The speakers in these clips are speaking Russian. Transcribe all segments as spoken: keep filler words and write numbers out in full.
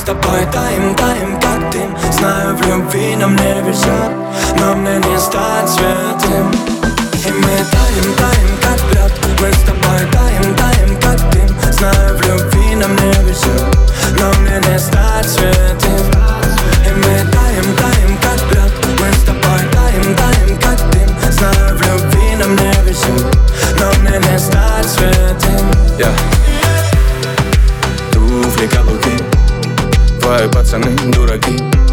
тобой таем, таем, как дым. Знаю, в любви нам не везет, но мне не стать святым. И мы таем, таем, как лед. Мы с тобой таем, таем, как дым. Знаю, в любви нам не везет, но мне не стать святым. И мы таем, таем, как лед. Мы с тобой таем, таем, как дым. Знаю, в любви нам не везет, но мне не стать святым. yeah. Туфли, каблуки, твои пацаны дураки.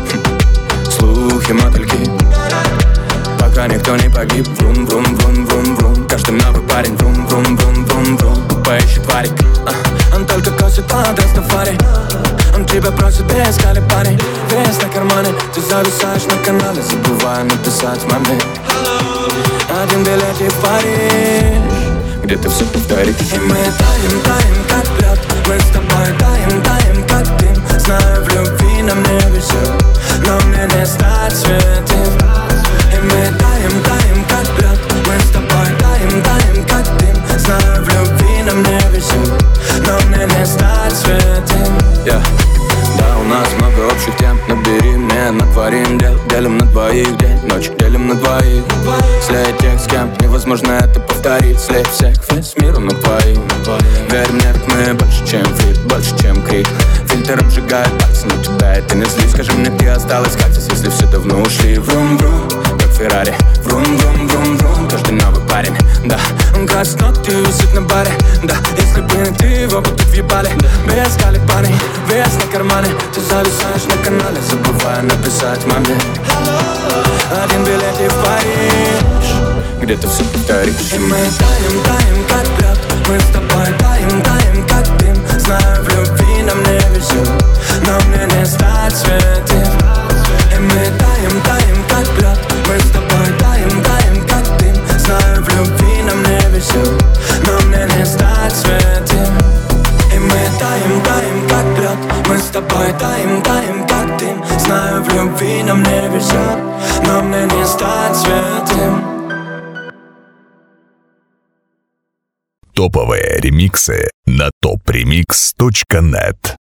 Слухи, мотыльки, пока никто не погиб. Врум, врум, врум, врум, врум. Каждый новый парень, врум, врум, врум, врум, врум. Поищет варик, а, он только косит по адрес на фаре. Он тебя просит без колебаний. Весь на кармане, ты зависаешь на канале, забывая написать маме. Один билет в Париж, где ты все повторишь. И мы таем, таем, как лед. Мы с тобой таем, таем, как дым. Знаю, в любви нам не везет, но мне не стать святым. И мы таем, таем, как лед. Мы с тобой таем, таем, как дым. Знаю, в любви нам не везет, но мне не стать святым. yeah. Да, у нас много общих тем. Набери мне, натворим дел. Делим на двоих день, ночь делим на двоих. Слей тех, с кем невозможно это повторить. Слей всех, весь мир на двоих. Верь мне, мы больше, чем флирт, больше, чем крик. Фильтр обжигает пальцы, но тебя это не злит. Скажи мне, ты осталась как здесь, если все давно ушли. Врум-врум, как Феррари. Врум-врум-врум-врум, каждый новый парень. Да, он красит ногти, висит на баре. Да, если бы не ты, его бы тут въебали. Без колебаний, вес на кармане. Ты зависаешь на канале, забывая написать маме. Один билет в Париж, где ты все повторишь. И мы таем, таем, как лед. Мы с тобой таем, таем, как дым. Знаю, в любви нам не везет, но мне не стать святым. И мы таем, таем, как лед. Мы с тобой таем, таем, как дым. Знаю, в любви нам не везет, но мне не стать святым. И мы таем, таем, как лед. Мы с тобой таем, таем, как дым. Знаю, в любви нам не везет, но мне не стать святым. Топовые ремиксы на топ ремикс точка нет.